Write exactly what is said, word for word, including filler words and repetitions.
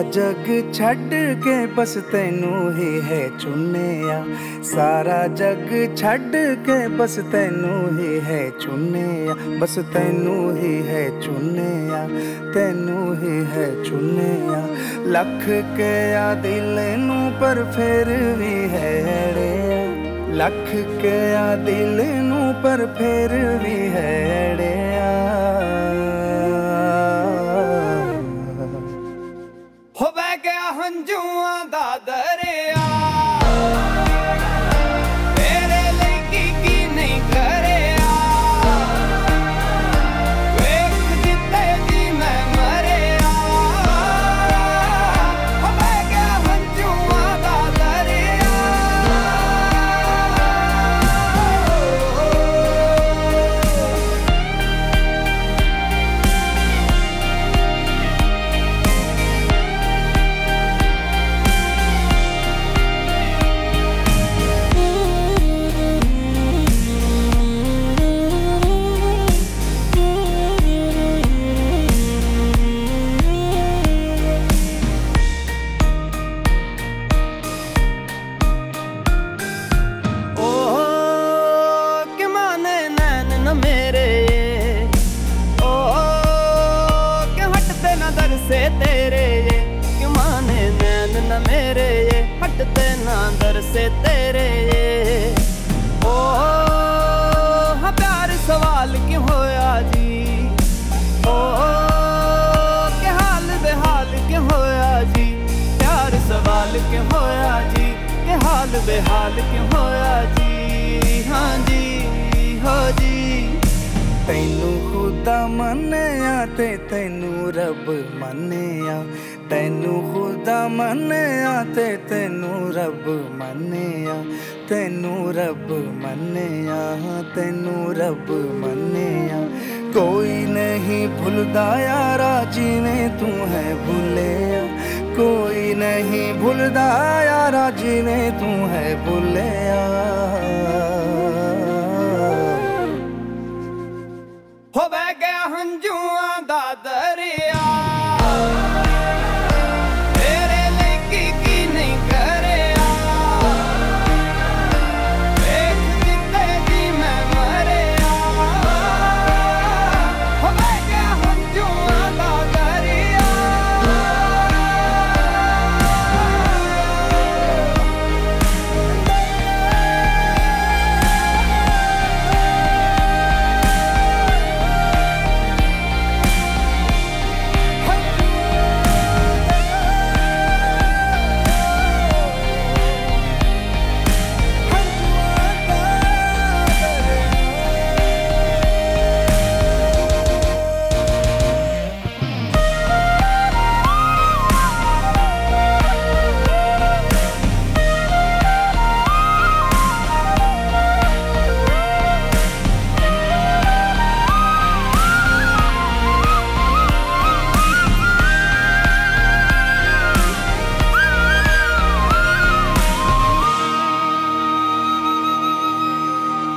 जग छड़ के बस तैनू ही है चुनिया, सारा जग छड़ के बस तैनू ही है चुनिया, बस तैनू ही है चुनिया, तैनू ही है चुनिया। लख के आ दिल नू पर फिर भी है अड़िया, लख के आ दिल नू पर फिर भी है अड़िया। हो बह गया हंजुआं दा दरिया, तेरे लिए की की नहीं करिया, वेख जिते जी मैं मरिया। हो बह गया हंजुआं दा दरिया। से तेरे ये क्यों माने नैन न मेरे ये, हटते ना दर से तेरे ये। ओ हाँ प्यार सवाल क्यों होया जी, ओ के हाल बेहाल क्यों होया जी, प्यार सवाल क्यों होया जी, के हाल बेहाल क्यों होया जी। हाँ जी हो जी। तैनू खुदा मन्निया ते तैनू रब मन्निया, तैनू खुदा मन्निया ते तैनू रब मन्निया, तैनू रब मन्निया, तैनू रब मन्निया। कोई नहीं भुलदा यारा जिवें तू है भुलिया, कोई नहीं भुलदा यारा जिवें तू है भुलिया।